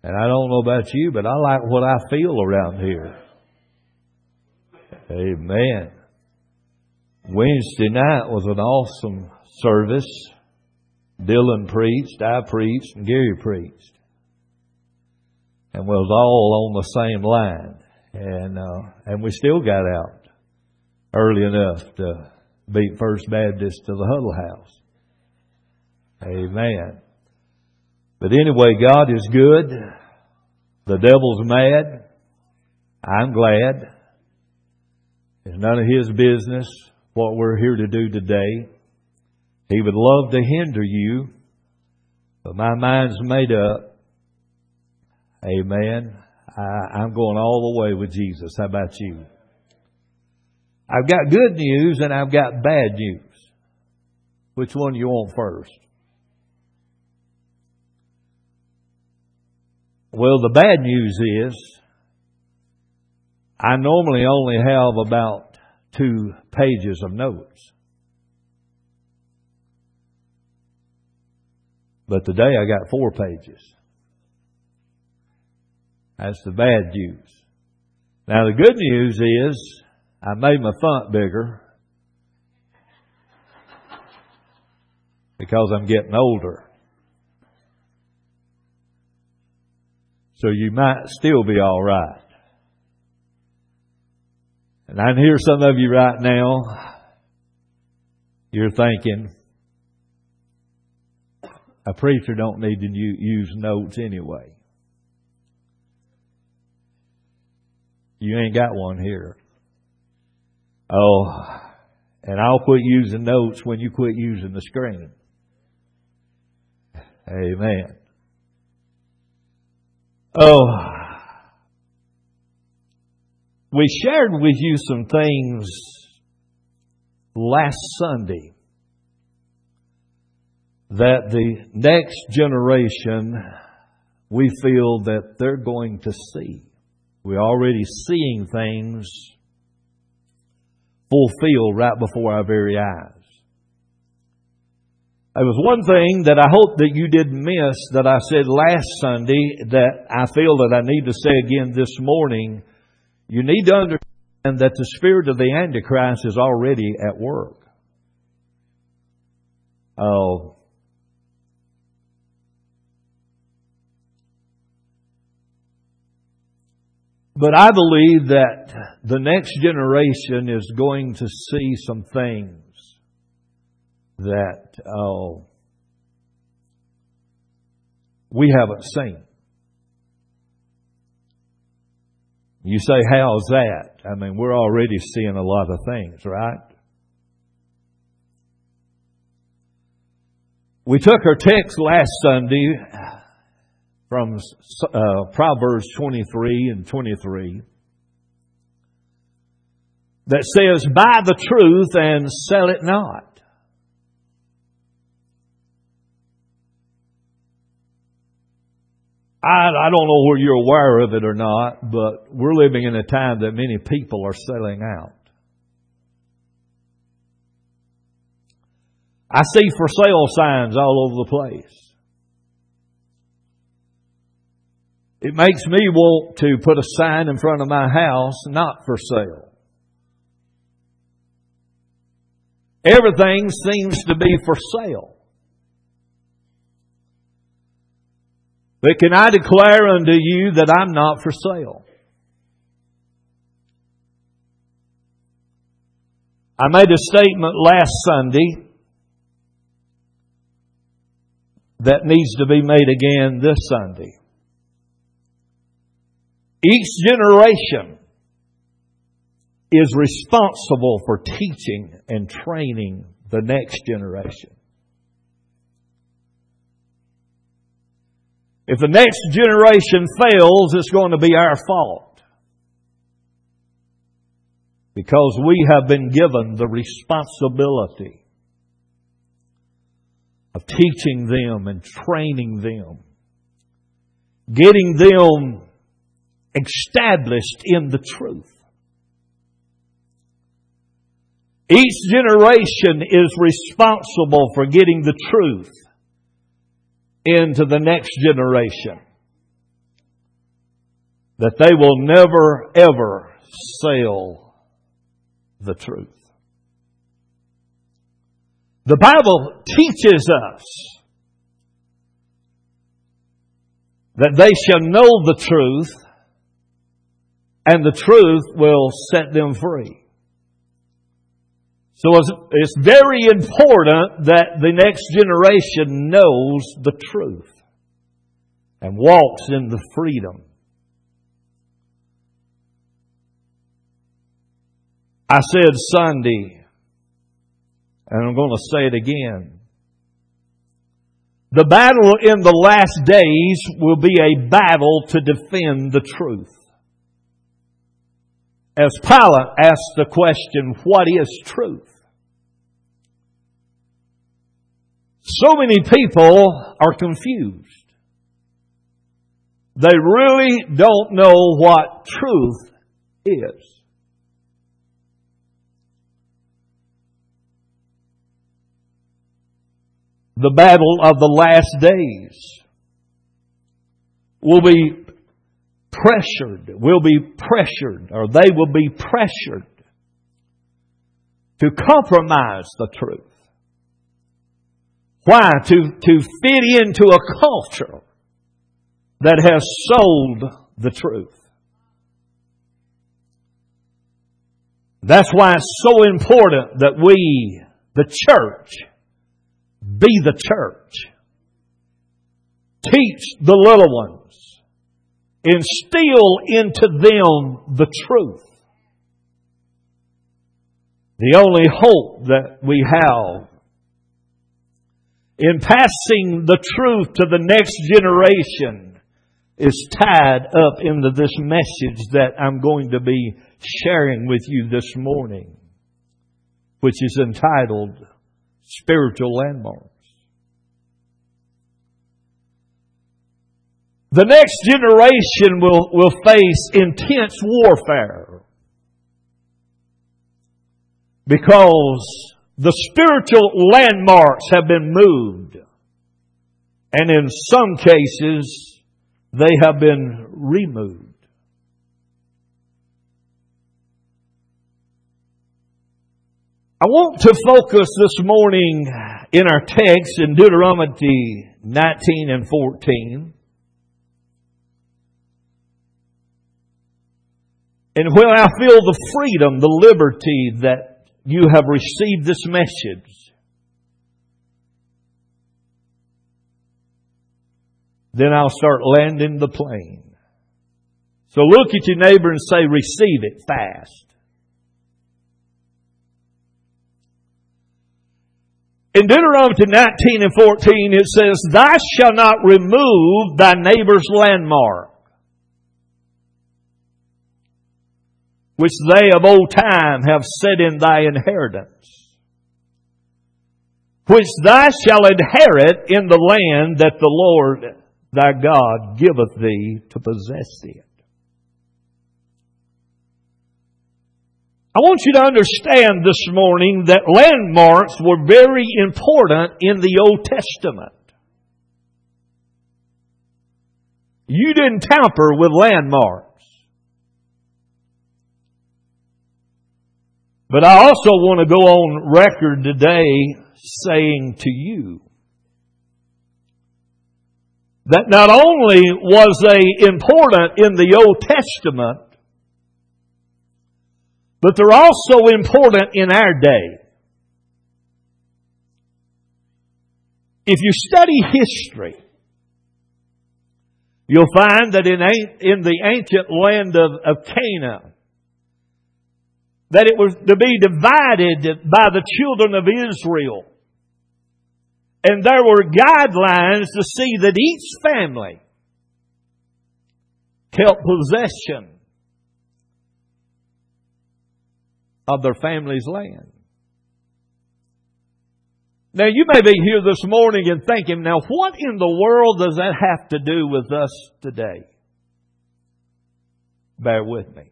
And I don't know about you, but I like what I feel around here. Amen. Wednesday night was an awesome service. Dylan preached, I preached, and Gary preached. And we was all on the same line. And we still got out early enough to beat First Baptist to the Huddle House. Amen. But anyway, God is good. The devil's mad. I'm glad. It's none of his business what we're here to do today. He would love to hinder you, but my mind's made up. Amen. I'm going all the way with Jesus. How about you? I've got good news and I've got bad news. Which one do you want first? Well, the bad news is I normally only have about 2 pages of notes. But today I got 4 pages. That's the bad news. Now the good news is I made my font bigger because I'm getting older. So you might still be all right. And I can hear some of you right now, you're thinking, a preacher don't need to use notes anyway. You ain't got one here. Oh, and I'll quit using notes when you quit using the screen. Amen. Oh, we shared with you some things last Sunday that the next generation, we feel that they're going to see. We're already seeing things fulfilled right before our very eyes. There was one thing that I hope that you didn't miss that I said last Sunday that I feel that I need to say again this morning. You need to understand that the spirit of the Antichrist is already at work. Oh. But I believe that the next generation is going to see some things that we haven't seen. You say, how's that? I mean, we're already seeing a lot of things, right? We took our text last Sunday from Proverbs 23 and 23 that says, buy the truth and sell it not. I don't know whether you're aware of it or not, but we're living in a time that many people are selling out. I see for sale signs all over the place. It makes me want to put a sign in front of my house, not for sale. Everything seems to be for sale. But can I declare unto you that I'm not for sale? I made a statement last Sunday that needs to be made again this Sunday. Each generation is responsible for teaching and training the next generation. If the next generation fails, it's going to be our fault. Because we have been given the responsibility of teaching them and training them, getting them established in the truth. Each generation is responsible for getting the truth into the next generation. that they will never, ever sell the truth. The Bible teaches us that they shall know the truth, and the truth will set them free. So it's very important that the next generation knows the truth and walks in the freedom. I said Sunday, and I'm going to say it again. The battle in the last days will be a battle to defend the truth. As Pilate asked the question, what is truth? So many people are confused. They really don't know what truth is. The battle of the last days will be pressured, or they will be pressured to compromise the truth. Why? To fit into a culture that has sold the truth. That's why it's so important that we, the church, be the church. Teach the little ones. Instill into them the truth. The only hope that we have in passing the truth to the next generation is tied up into this message that I'm going to be sharing with you this morning, which is entitled Spiritual Landmarks. The next generation will face intense warfare because the spiritual landmarks have been moved, and in some cases they have been removed. I want to focus this morning in our text in Deuteronomy 19 and 14. And when I feel the freedom, the liberty that you have received this message, then I'll start landing the plane. So look at your neighbor and say, receive it fast. In Deuteronomy 19 and 14 it says, thou shalt not remove thy neighbor's landmark, which they of old time have set in thy inheritance, which thou shalt inherit in the land that the Lord thy God giveth thee to possess it. I want you to understand this morning that landmarks were very important in the Old Testament. You didn't tamper with landmarks. But I also want to go on record today saying to you that not only was they important in the Old Testament, but they're also important in our day. If you study history, you'll find that in the ancient land of Canaan, that it was to be divided by the children of Israel. And there were guidelines to see that each family kept possession of their family's land. Now you may be here this morning and thinking, now what in the world does that have to do with us today? Bear with me.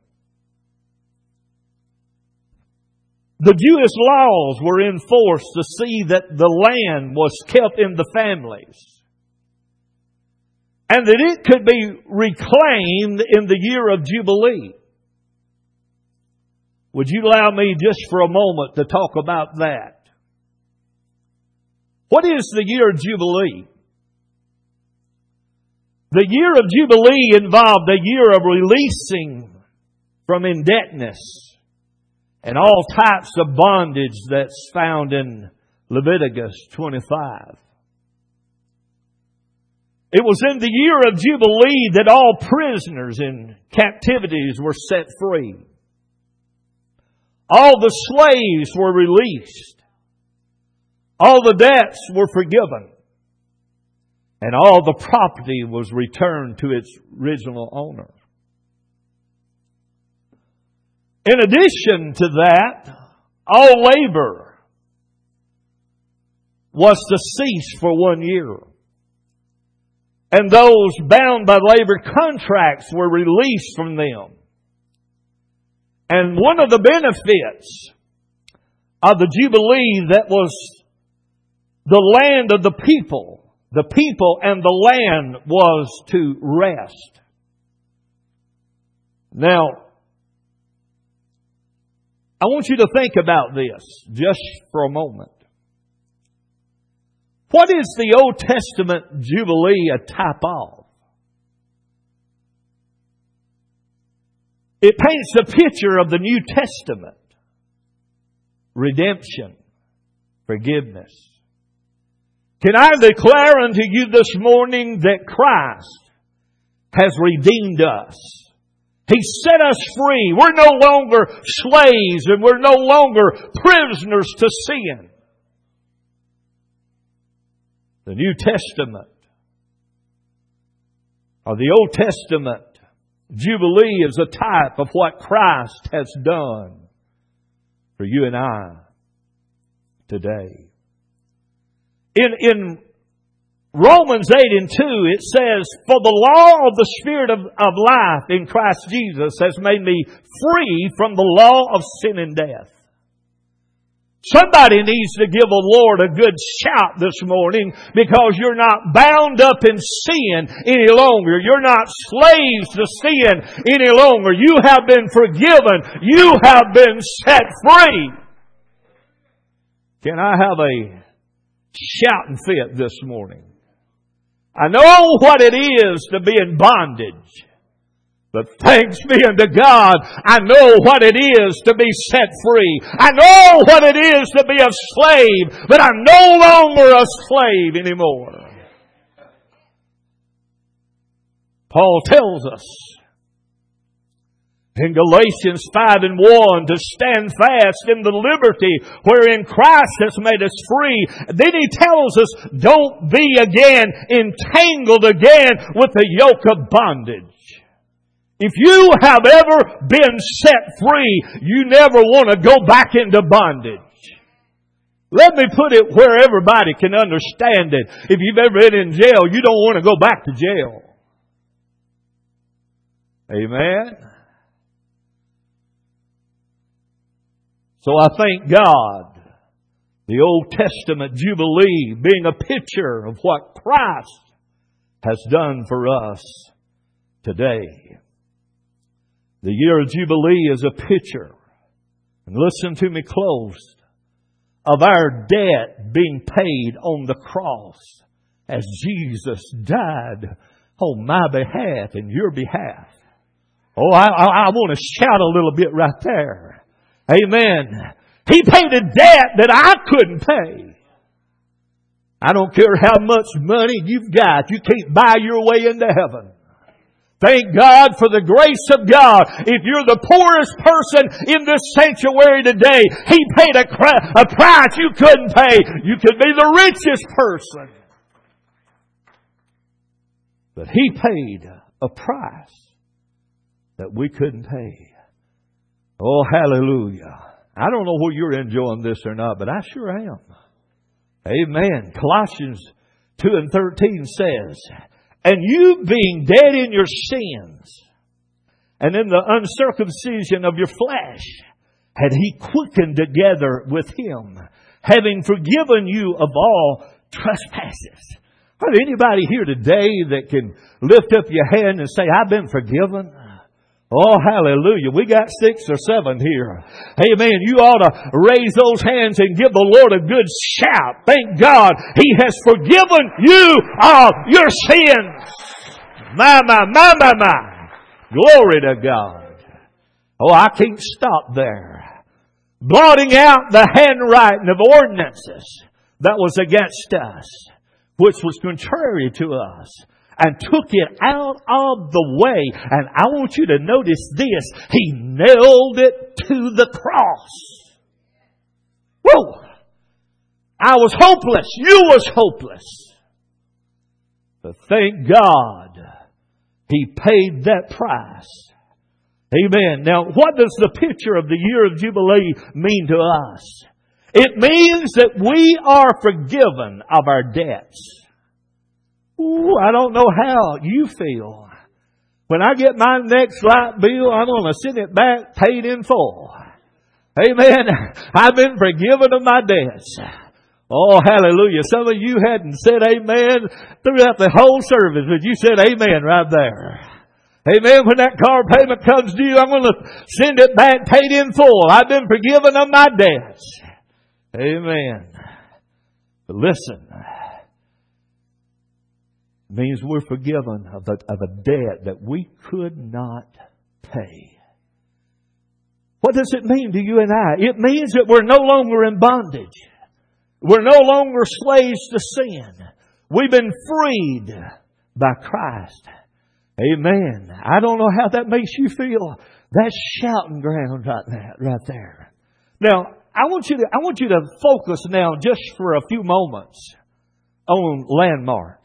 The Jewish laws were enforced to see that the land was kept in the families. and that it could be reclaimed in the year of Jubilee. Would you allow me just for a moment to talk about that? What is the year of Jubilee? The year of Jubilee involved a year of releasing from indebtedness and all types of bondage that's found in Leviticus 25. It was in the year of Jubilee that all prisoners in captivities were set free. All the slaves were released. All the debts were forgiven. And all the property was returned to its original owner. In addition to that, all labor was to cease for 1 year. And those bound by labor contracts were released from them. And one of the benefits of the Jubilee that was the land of the people and the land was to rest. Now, I want you to think about this just for a moment. What is the Old Testament Jubilee a type of? It paints a picture of the New Testament. Redemption. Forgiveness. Can I declare unto you this morning that Christ has redeemed us? He set us free. We're no longer slaves and we're no longer prisoners to sin. The New Testament or the Old Testament Jubilee is a type of what Christ has done for you and I today. In Romans 8:2, it says, "For the law of the Spirit of life in Christ Jesus has made me free from the law of sin and death." Somebody needs to give the Lord a good shout this morning because you're not bound up in sin any longer. You're not slaves to sin any longer. You have been forgiven. You have been set free. Can I have a shouting fit this morning? I know what it is to be in bondage. But thanks be unto God, I know what it is to be set free. I know what it is to be a slave, but I'm no longer a slave anymore. Paul tells us in Galatians 5:1 to stand fast in the liberty wherein Christ has made us free. Then he tells us, don't be again entangled again with the yoke of bondage. If you have ever been set free, you never want to go back into bondage. Let me put it where everybody can understand it. If you've ever been in jail, you don't want to go back to jail. Amen? So I thank God, the Old Testament Jubilee being a picture of what Christ has done for us today. The year of Jubilee is a picture, and listen to me close, of our debt being paid on the cross as Jesus died on my behalf and your behalf. Oh, I want to shout a little bit right there. Amen. He paid a debt that I couldn't pay. I don't care how much money you've got. You can't buy your way into heaven. Thank God for the grace of God. If you're the poorest person in this sanctuary today, He paid a price you couldn't pay. You could be the richest person. But He paid a price that we couldn't pay. Oh, hallelujah. I don't know whether you're enjoying this or not, but I sure am. Amen. Colossians 2:13 says, "And you being dead in your sins and in the uncircumcision of your flesh, had He quickened together with Him, having forgiven you of all trespasses." Are there anybody here today that can lift up your hand and say, I've been forgiven? Oh, hallelujah. We got 6 or 7 here. Amen. You ought to raise those hands and give the Lord a good shout. Thank God He has forgiven you of your sins. My. Glory to God. Oh, I can't stop there. Blotting out the handwriting of ordinances that was against us, which was contrary to us, and took it out of the way. And I want you to notice this. He nailed it to the cross. Whoa! I was hopeless. You was hopeless. But thank God He paid that price. Amen. Now, what does the picture of the year of Jubilee mean to us? It means that we are forgiven of our debts. Ooh, I don't know how you feel. When I get my next light bill, I'm going to send it back paid in full. Amen. I've been forgiven of my debts. Oh, hallelujah. Some of you hadn't said amen throughout the whole service, but you said amen right there. Amen. When that car payment comes due, I'm going to send it back paid in full. I've been forgiven of my debts. Amen. But listen, it means we're forgiven of a debt that we could not pay. What does it mean to you and I? It means that we're no longer in bondage. We're no longer slaves to sin. We've been freed by Christ. Amen. I don't know how that makes you feel. That's shouting ground right there. Now, I want you to focus now just for a few moments on landmarks.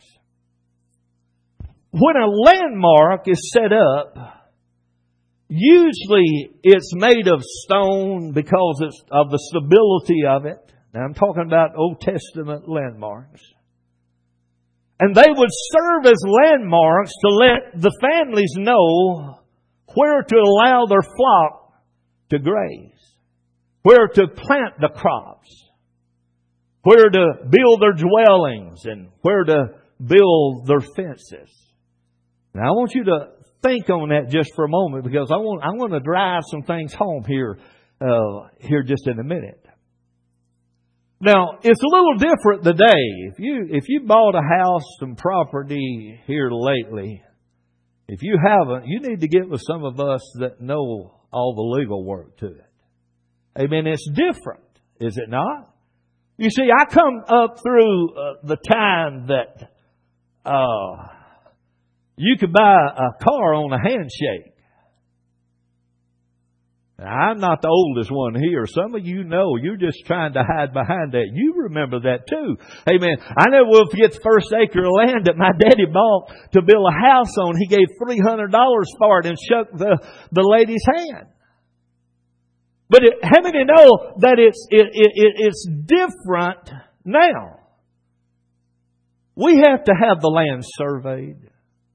When a landmark is set up, usually it's made of stone because of the stability of it. Now I'm talking about Old Testament landmarks. And they would serve as landmarks to let the families know where to allow their flock to graze, where to plant the crops, where to build their dwellings, and where to build their fences. Now I want you to think on that just for a moment, because I want to drive some things home here just in a minute. Now, it's a little different today. If you bought a house, some property here lately, if you haven't, you need to get with some of us that know all the legal work to it. Amen. It's different, is it not? You see, I come up through the time that you could buy a car on a handshake. Now, I'm not the oldest one here. Some of you know, you're just trying to hide behind that. You remember that too. Amen. I never will forget the first acre of land that my daddy bought to build a house on. He gave $300 for it and shook the lady's hand. But how many know that it's different now? We have to have the land surveyed.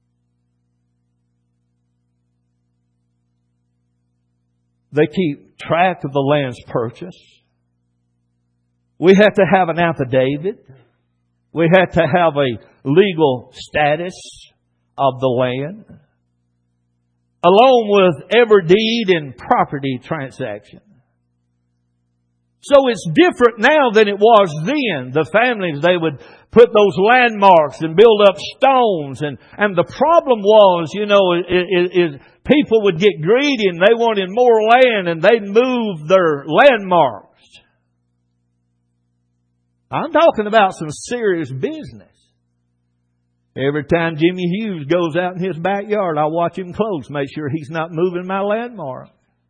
They keep track of the land's purchase. We have to have an affidavit. We have to have a legal status of the land, along with every deed and property transaction. So it's different now than it was then. The families, they would put those landmarks and build up stones. And the problem was, is people would get greedy and they wanted more land and they'd move their landmarks. I'm talking about some serious business. Every time Jimmy Hughes goes out in his backyard, I watch him close, make sure he's not moving my landmark.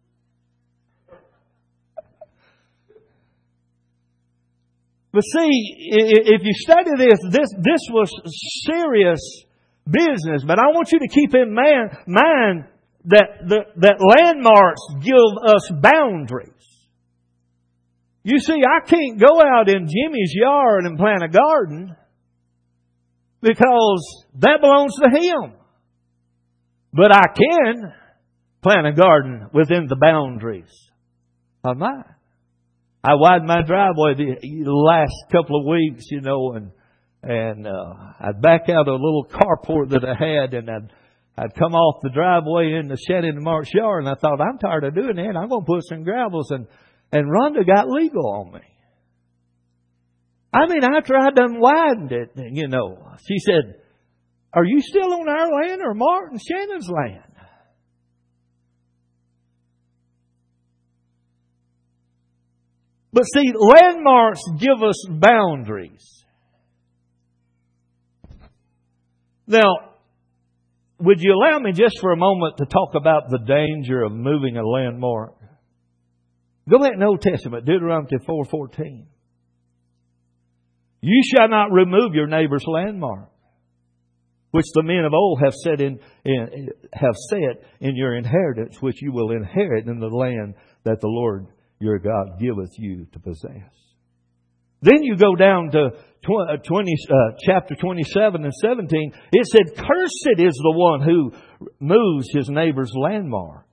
But see, if you study this was serious business. But I want you to keep in mind that landmarks give us boundaries. You see, I can't go out in Jimmy's yard and plant a garden because that belongs to him. But I can plant a garden within the boundaries of mine. I widened my driveway the last couple of weeks, and And I'd back out of a little carport that I had, and I'd come off the driveway in the Shannon and Mark's yard, and I thought, I'm tired of doing that. I'm going to put some gravels. And Rhonda got legal on me. I mean, after I done widened it, you know, she said, are you still on our land or Mark and Shannon's land? But see, landmarks give us boundaries. Now, would you allow me just for a moment to talk about the danger of moving a landmark? Go back in the Old Testament, Deuteronomy 4:14. You shall not remove your neighbor's landmark, which the men of old have set in your inheritance, which you will inherit in the land that the Lord your God giveth you to possess. Then you go down to chapter 27 and 17. It said, cursed is the one who moves his neighbor's landmark.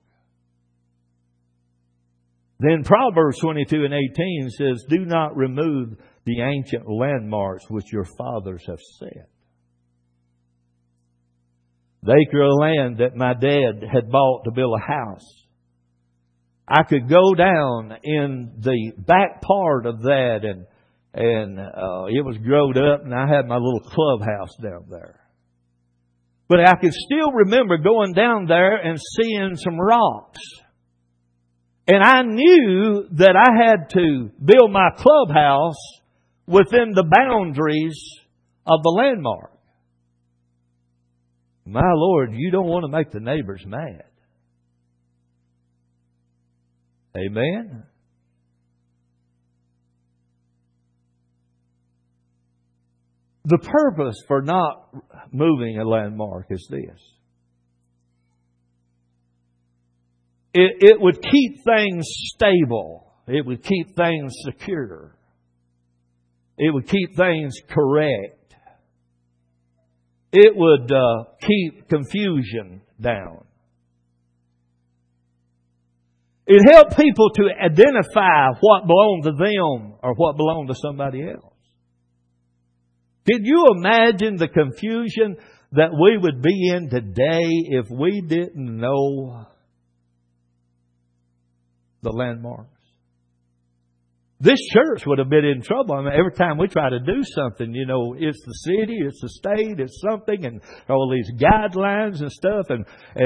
Then Proverbs 22 and 18 says, do not remove the ancient landmarks which your fathers have set. The acre of land that my dad had bought to build a house, I could go down in the back part of that, and it was growed up, and I had my little clubhouse down there. But I could still remember going down there and seeing some rocks. And I knew that I had to build my clubhouse within the boundaries of the landmark. My Lord, you don't want to make the neighbors mad. Amen? The purpose for not moving a landmark is this. It would keep things stable. It would keep things secure. It would keep things correct. It would keep confusion down. It helped people to identify what belonged to them or what belonged to somebody else. Can you imagine the confusion that we would be in today if we didn't know the landmarks? This church would have been in trouble. I mean, every time we try to do something, you know, it's the city, it's the state, it's something, and all these guidelines and stuff. And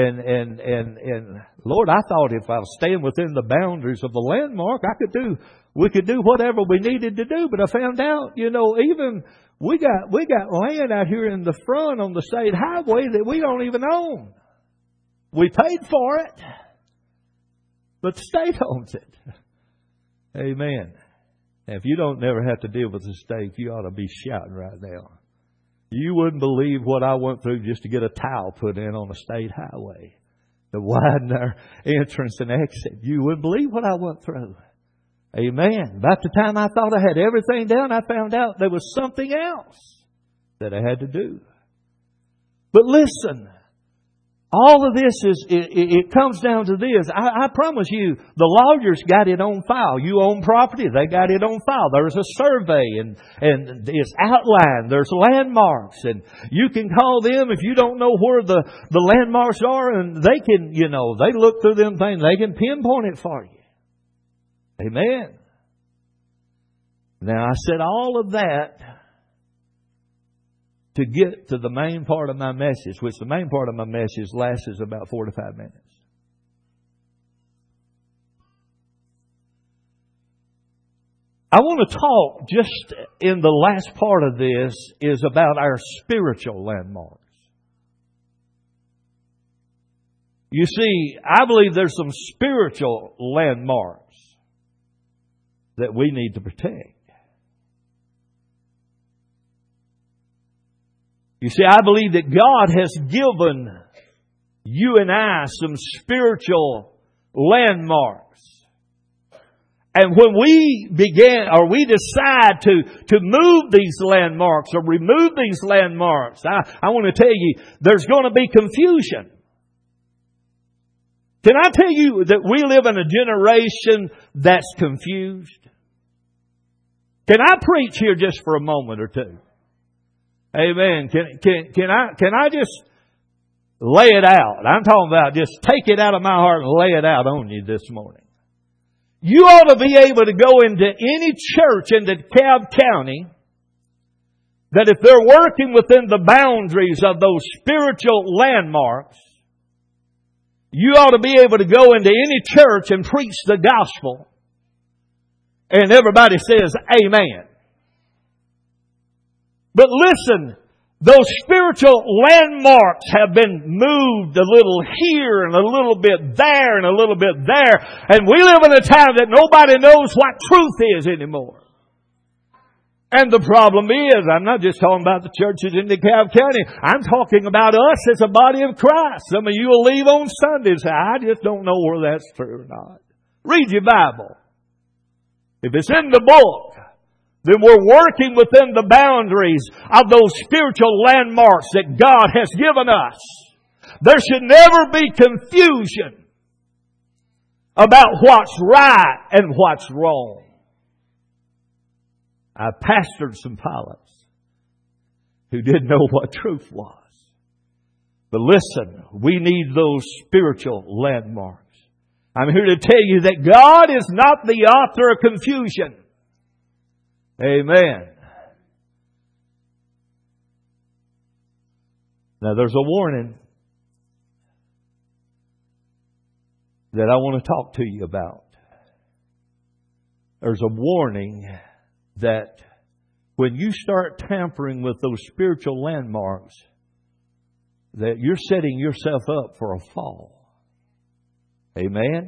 Lord, I thought if I was staying within the boundaries of the landmark, we could do whatever we needed to do. But I found out, you know, even we got land out here in the front on the state highway that we don't even own. We paid for it, but the state owns it. Amen. Now, if you don't never have to deal with the state, you ought to be shouting right now. You wouldn't believe what I went through just to get a tile put in on a state highway to widen our entrance and exit. You wouldn't believe what I went through. Amen. About the time I thought I had everything down, I found out there was something else that I had to do. But listen, all of this it comes down to this. I promise you, the lawyers got it on file. You own property, they got it on file. There's a survey and it's outlined. There's landmarks, and you can call them if you don't know where the landmarks are, and they can, you know, they look through them things. They can pinpoint it for you. Amen. Now, I said all of that to get to the main part of my message, which the main part of my message lasts about 4 to 5 minutes. I want to talk just in the last part of this is about our spiritual landmarks. You see, I believe there's some spiritual landmarks that we need to protect. You see, I believe that God has given you and I some spiritual landmarks. And when we decide to move these landmarks or remove these landmarks, I want to tell you, there's going to be confusion. Can I tell you that we live in a generation that's confused? Can I preach here just for a moment or two? Amen. Can I just lay it out? I'm talking about just take it out of my heart and lay it out on you this morning. You ought to be able to go into any church in DeKalb County that if they're working within the boundaries of those spiritual landmarks, you ought to be able to go into any church and preach the gospel and everybody says amen. But listen, those spiritual landmarks have been moved a little here and a little bit there and a little bit there. And we live in a time that nobody knows what truth is anymore. And the problem is, I'm not just talking about the churches in DeKalb County. I'm talking about us as a body of Christ. Some of you will leave on Sunday and say, I just don't know whether that's true or not. Read your Bible. If it's in the book, then we're working within the boundaries of those spiritual landmarks that God has given us. There should never be confusion about what's right and what's wrong. I pastored some pilots who didn't know what truth was. But listen, we need those spiritual landmarks. I'm here to tell you that God is not the author of confusion. Amen. Now there's a warning that I want to talk to you about. There's a warning that when you start tampering with those spiritual landmarks, that you're setting yourself up for a fall. Amen.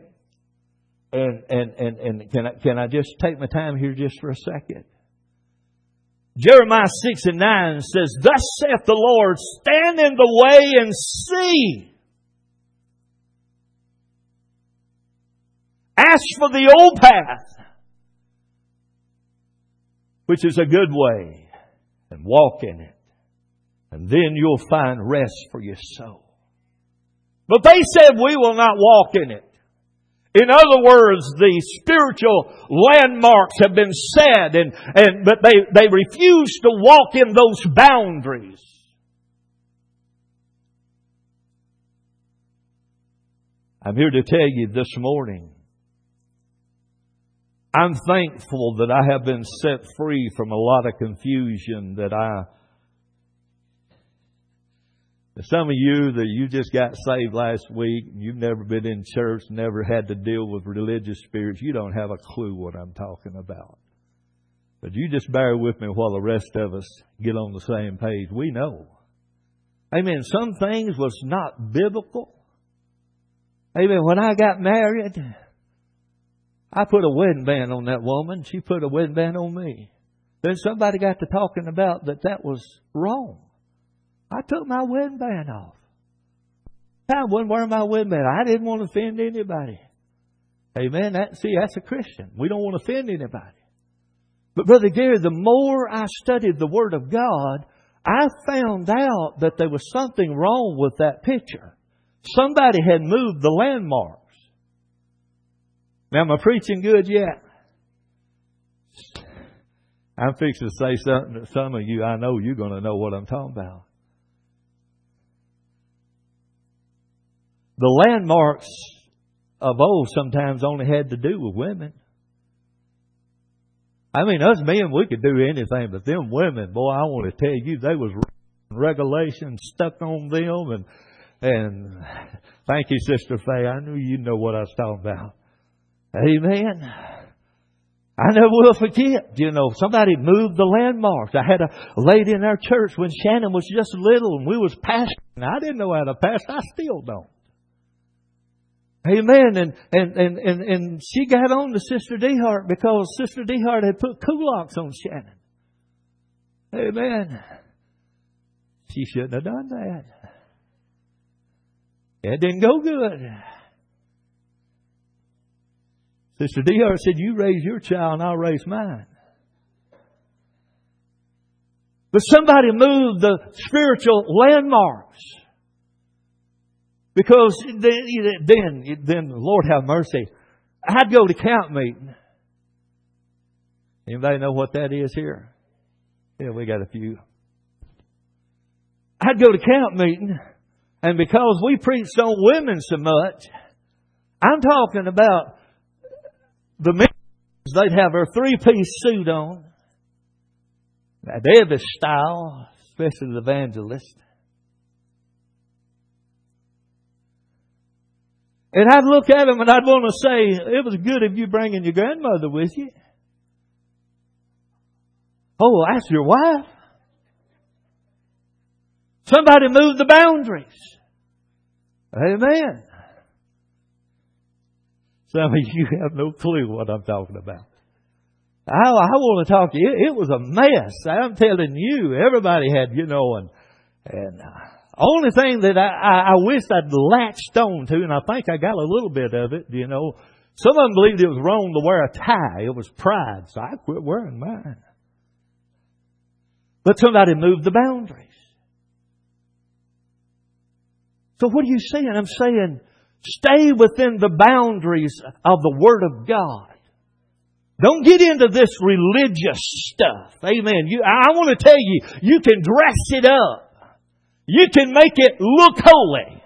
And can I just take my time here just for a second? Jeremiah 6:9 says, Thus saith the Lord, stand in the way and see. Ask for the old path, which is a good way, and walk in it. And then you'll find rest for your soul. But they said, we will not walk in it. In other words, the spiritual landmarks have been set, but they refuse to walk in those boundaries. I'm here to tell you this morning, I'm thankful that I have been set free from a lot of confusion some of you that you just got saved last week, and you've never been in church, never had to deal with religious spirits, you don't have a clue what I'm talking about. But you just bear with me while the rest of us get on the same page. We know. Amen. Some things was not biblical. Amen. When I got married, I put a wedding band on that woman. She put a wedding band on me. Then somebody got to talking about that was wrong. I took my wedding band off. I wasn't wearing my wedding band. I didn't want to offend anybody. Amen. That's a Christian. We don't want to offend anybody. But Brother Gary, the more I studied the Word of God, I found out that there was something wrong with that picture. Somebody had moved the landmarks. Now, am I preaching good yet? I'm fixing to say something that some of you, I know you're going to know what I'm talking about. The landmarks of old sometimes only had to do with women. I mean, us men, we could do anything, but them women, boy, I want to tell you, they was regulations stuck on them. And thank you, Sister Faye. I knew you know what I was talking about. Amen. I never will forget, somebody moved the landmarks. I had a lady in our church when Shannon was just little and we was pastoring. I didn't know how to pastor. I still don't. Amen. And she got on to Sister Dehart because Sister Dehart had put culottes on Shannon. Amen. She shouldn't have done that. It didn't go good. Sister Dehart said, you raise your child and I'll raise mine. But somebody moved the spiritual landmarks. Because then, Lord have mercy, I'd go to camp meeting. Anybody know what that is here? Yeah, we got a few. I'd go to camp meeting, and because we preached on women so much, I'm talking about the men, they'd have their 3-piece suit on, that Elvis style, especially the evangelist. And I'd look at them and I'd want to say, it was good of you bringing your grandmother with you. Oh, that's your wife? Somebody moved the boundaries. Amen. Some of you have no clue what I'm talking about. I want to talk to you. It was a mess. I'm telling you, everybody had, and only thing that I wished I'd latched on to, and I think I got a little bit of it, Some of them believed it was wrong to wear a tie. It was pride, so I quit wearing mine. But somebody moved the boundaries. So what are you saying? I'm saying, stay within the boundaries of the Word of God. Don't get into this religious stuff. Amen. I want to tell you, you can dress it up. You can make it look holy.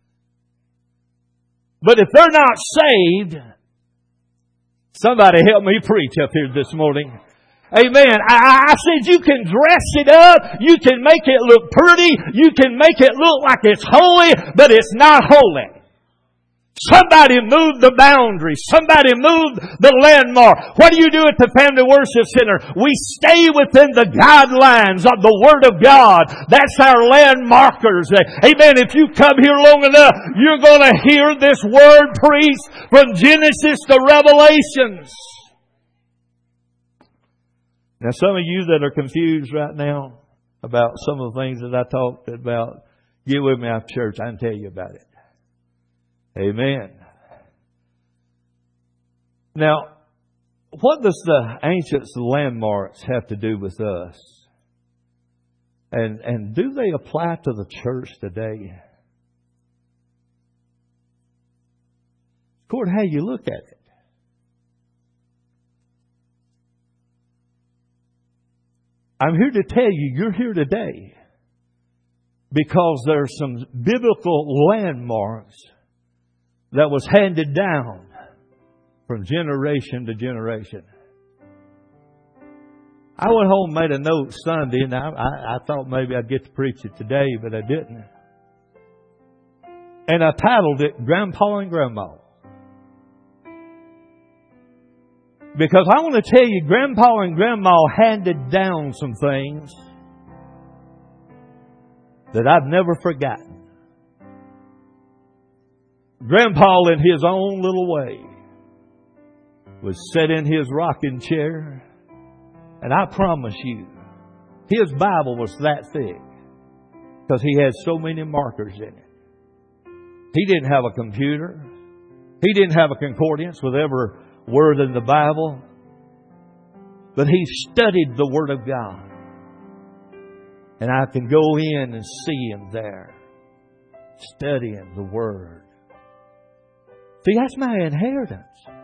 But if they're not saved, somebody help me preach up here this morning. Amen. I said you can dress it up. You can make it look pretty. You can make it look like it's holy, but it's not holy. Somebody moved the boundaries. Somebody moved the landmark. What do you do at the Family Worship Center? We stay within the guidelines of the Word of God. That's our landmarkers. Amen. If you come here long enough, you're going to hear this Word preached from Genesis to Revelations. Now, some of you that are confused right now about some of the things that I talked about, get with me after church. I can tell you about it. Amen. Now, what does the ancient landmarks have to do with us? And do they apply to the church today? According to how you look at it. I'm here to tell you, you're here today because there are some biblical landmarks that was handed down from generation to generation. I went home and made a note Sunday, and I thought maybe I'd get to preach it today, but I didn't. And I titled it, Grandpa and Grandma. Because I want to tell you, Grandpa and Grandma handed down some things that I've never forgotten. Grandpa, in his own little way, was set in his rocking chair. And I promise you, his Bible was that thick because he had so many markers in it. He didn't have a computer. He didn't have a concordance with every word in the Bible. But he studied the Word of God. And I can go in and see him there, studying the Word. See, that's my inheritance.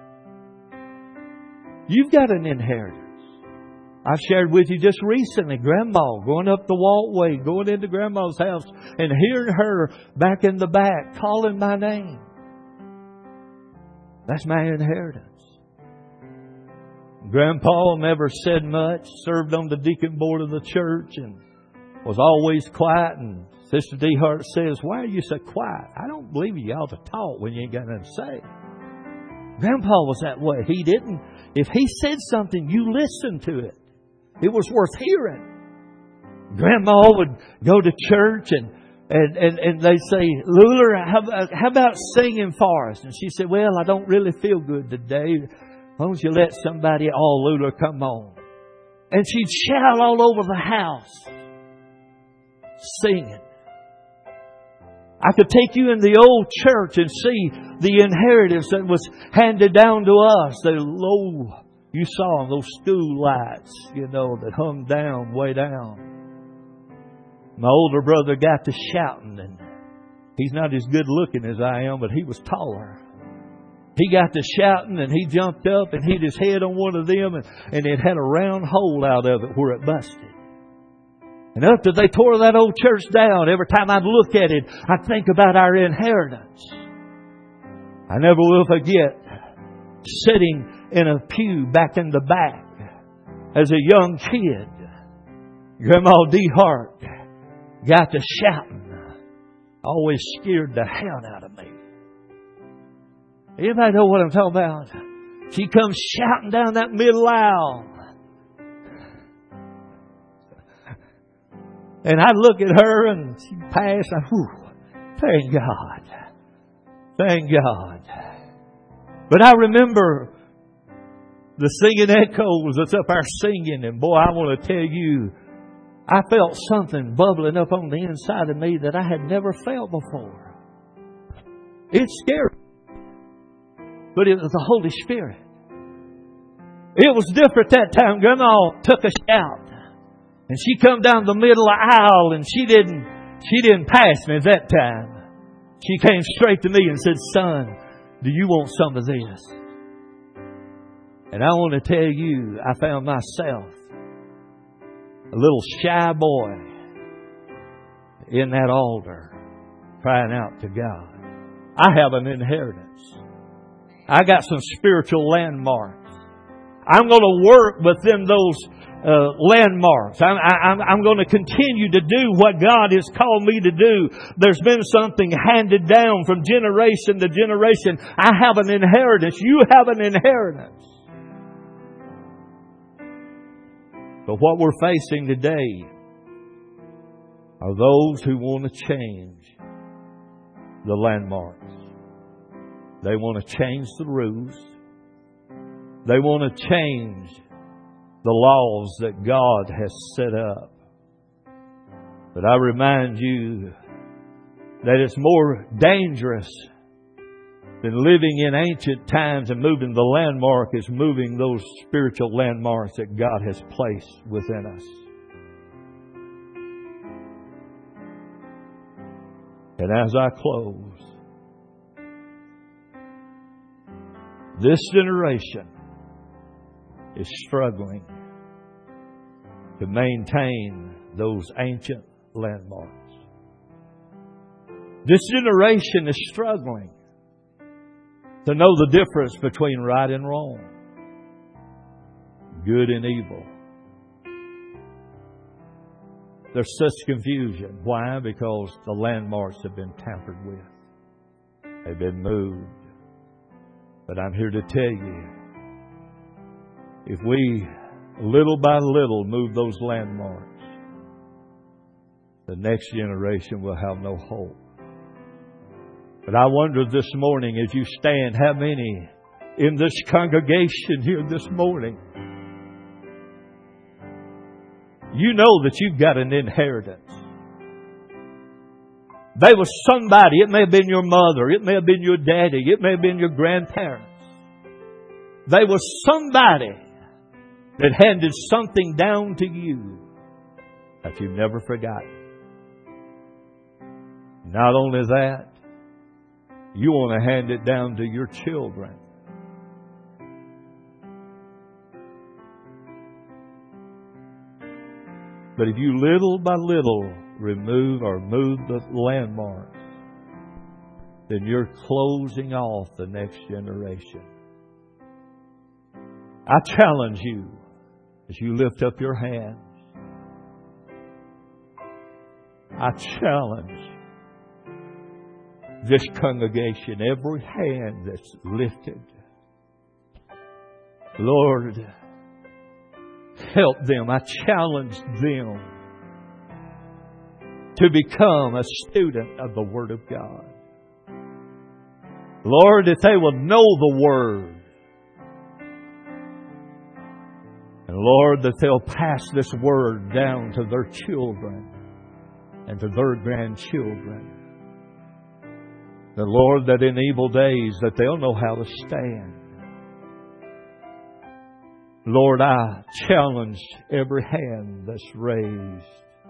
You've got an inheritance. I've shared with you just recently, Grandma going up the walkway, going into Grandma's house and hearing her back in the back calling my name. That's my inheritance. Grandpa never said much, served on the deacon board of the church and was always quiet. And Sister D. Hart says, why are you so quiet? I don't believe you ought to talk when you ain't got nothing to say. Grandpa was that way. He didn't. If he said something, you listened to it. It was worth hearing. Grandma would go to church and they say, Lula, how about singing for us? And she said, well, I don't really feel good today. Why don't you let somebody, Lula, come on? And she'd shout all over the house, singing. I could take you in the old church and see the inheritance that was handed down to us. You saw those school lights, that hung down, way down. My older brother got to shouting, and he's not as good looking as I am, but he was taller. He got to shouting, and he jumped up and hit his head on one of them, and it had a round hole out of it where it busted. And after they tore that old church down, every time I'd look at it, I'd think about our inheritance. I never will forget sitting in a pew back in the back as a young kid. Grandma D. Hart got to shouting. Always scared the hell out of me. Anybody know what I'm talking about? She comes shouting down that middle aisle. And I look at her and she passed. Thank God. Thank God. But I remember the singing echoes that's up there singing. And boy, I want to tell you, I felt something bubbling up on the inside of me that I had never felt before. It's scary. But it was the Holy Spirit. It was different that time. Grandma took a shout. And she come down the middle of the aisle and she didn't pass me that time. She came straight to me and said, "Son, do you want some of this?" And I want to tell you, I found myself a little shy boy in that altar crying out to God. I have an inheritance. I got some spiritual landmarks. I'm going to work within those landmarks. I'm going to continue to do what God has called me to do. There's been something handed down from generation to generation. I have an inheritance. You have an inheritance. But what we're facing today are those who want to change the landmarks. They want to change the rules. They want to change the laws that God has set up. But I remind you that it's more dangerous than living in ancient times and moving the landmark is moving those spiritual landmarks that God has placed within us. And as I close, this generation is struggling to maintain those ancient landmarks. This generation is struggling to know the difference between right and wrong, good and evil. There's such confusion. Why? Because the landmarks have been tampered with. They've been moved. But I'm here to tell you, if we little by little move those landmarks, the next generation will have no hope. But I wonder this morning as you stand, how many in this congregation here this morning, you know that you've got an inheritance. There was somebody, it may have been your mother, it may have been your daddy, it may have been your grandparents. There was somebody that handed something down to you that you've never forgotten. Not only that, you want to hand it down to your children. But if you little by little remove or move the landmarks, then you're closing off the next generation. I challenge you as you lift up your hands. I challenge this congregation, every hand that's lifted. Lord, help them. I challenge them to become a student of the Word of God. Lord, if they will know the Word, and Lord, that they'll pass this Word down to their children and to their grandchildren. The Lord, that in evil days that they'll know how to stand. Lord, I challenge every hand that's raised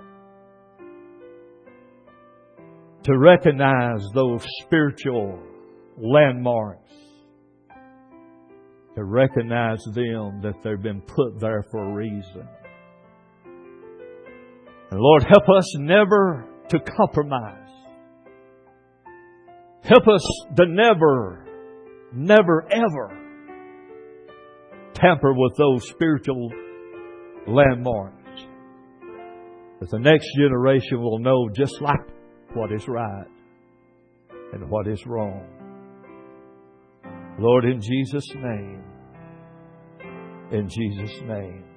to recognize those spiritual landmarks, to recognize them that they've been put there for a reason. And Lord, help us never to compromise. Help us to never, ever tamper with those spiritual landmarks. That the next generation will know just like what is right and what is wrong. Lord, in Jesus' name. In Jesus' name.